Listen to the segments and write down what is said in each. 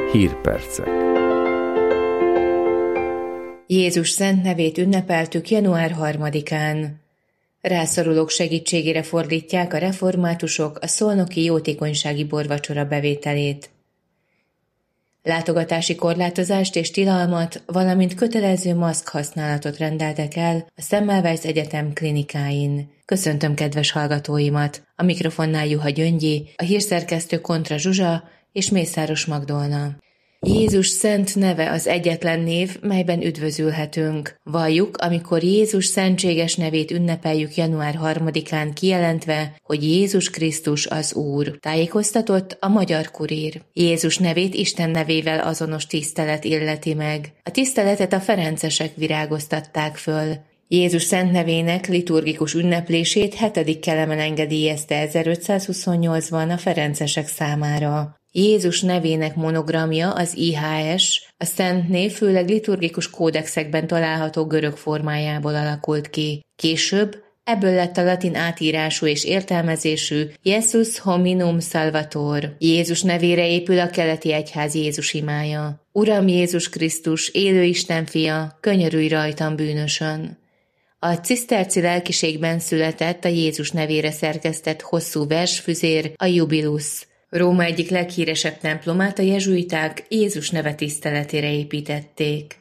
Hírpercek. Jézus szent nevét ünnepeltük január 3-án. Rászorulók segítségére fordítják a reformátusok a szolnoki jótékonysági borvacsora bevételét. Látogatási korlátozást és tilalmat, valamint kötelező maszk használatot rendeltek el a Semmelweis Egyetem klinikáin. Köszöntöm kedves hallgatóimat! A mikrofonnál Juha Gyöngyi, a hírszerkesztő Kontra Zsuzsa és Mészáros Magdolna. Jézus szent neve az egyetlen név, melyben üdvözülhetünk. Valljuk, amikor Jézus szentséges nevét ünnepeljük január 3-án kijelentve, hogy Jézus Krisztus az Úr. Tájékoztatott a Magyar Kurír. Jézus nevét Isten nevével azonos tisztelet illeti meg. A tiszteletet a ferencesek virágoztatták föl. Jézus szent nevének liturgikus ünneplését 7. kelemen engedélyezte 1528-ban a ferencesek számára. Jézus nevének monogramja, az IHS, a szent név főleg liturgikus kódexekben található görög formájából alakult ki. Később ebből lett a latin átírású és értelmezésű Jesus hominum salvator. Jézus nevére épül a keleti egyház Jézus imája. Uram Jézus Krisztus, élő Isten fia, könyörülj rajtam bűnösön. A ciszterci lelkiségben született a Jézus nevére szerkesztett hosszú versfüzér, a Jubilus. Róma egyik leghíresebb templomát a jezsuiták Jézus neve tiszteletére építették.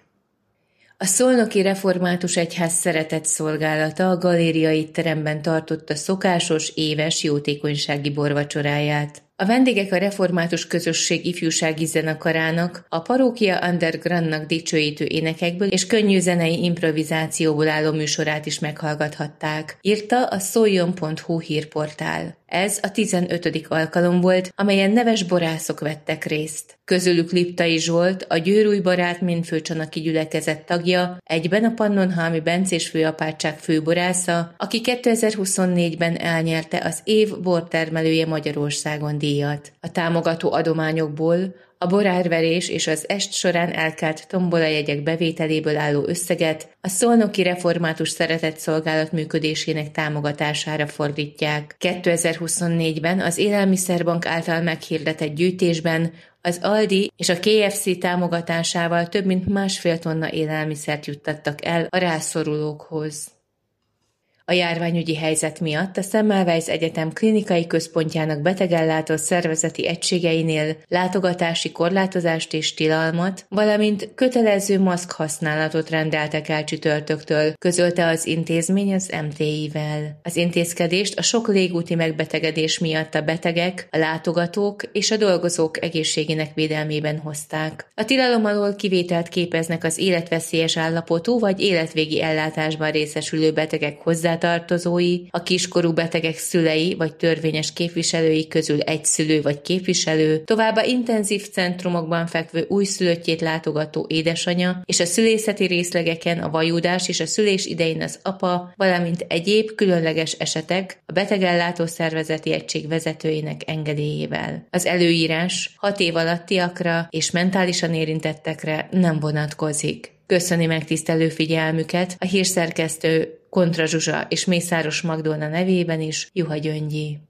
A szolnoki református egyház szeretett szolgálata a galériai teremben tartotta szokásos éves jótékonysági borvacsoráját. A vendégek a református közösség ifjúsági zenekarának, a parókia undergroundnak dicsőítő énekekből és könnyű zenei improvizációból álló műsorát is meghallgathatták, írta a szoljon.hu hírportál. Ez a 15. alkalom volt, amelyen neves borászok vettek részt. Közülük Liptai Zsolt, a Győrúj Barát főcsanaki gyülekezet tagja, egyben a Pannonhalmi Bencés főapátság főborásza, aki 2024-ben elnyerte az év bortermelője Magyarországon díjat. A támogató adományokból a borárverés és az est során elkelt tombolajegyek bevételéből álló összeget a szolnoki református szeretetszolgálat működésének támogatására fordítják. 2024-ben az Élelmiszerbank által meghirdetett gyűjtésben az Aldi és a KFC támogatásával több mint 1,5 tonna élelmiszert juttattak el a rászorulókhoz. A járványügyi helyzet miatt a Semmelweis Egyetem klinikai központjának betegellátó szervezeti egységeinél látogatási korlátozást és tilalmat, valamint kötelező maszk használatot rendeltek el csütörtöktől, közölte az intézmény az MTI-vel. Az intézkedést a sok légúti megbetegedés miatt a betegek, a látogatók és a dolgozók egészségének védelmében hozták. A tilalom alól kivételt képeznek az életveszélyes állapotú vagy életvégi ellátásban részesülő betegek hozzátartozói, a kiskorú betegek szülei vagy törvényes képviselői közül egy szülő vagy képviselő, továbbá intenzív centrumokban fekvő újszülöttjét látogató édesanya, és a szülészeti részlegeken a vajúdás és a szülés idején az apa, valamint egyéb különleges esetek a betegellátó szervezeti egység vezetőjének engedélyével. Az előírás 6 év alattiakra és mentálisan érintettekre nem vonatkozik. Köszöni megtisztelő figyelmüket a hírszerkesztő Kontra Zsuzsa és Mészáros Magdolna nevében is Juha Gyöngyi.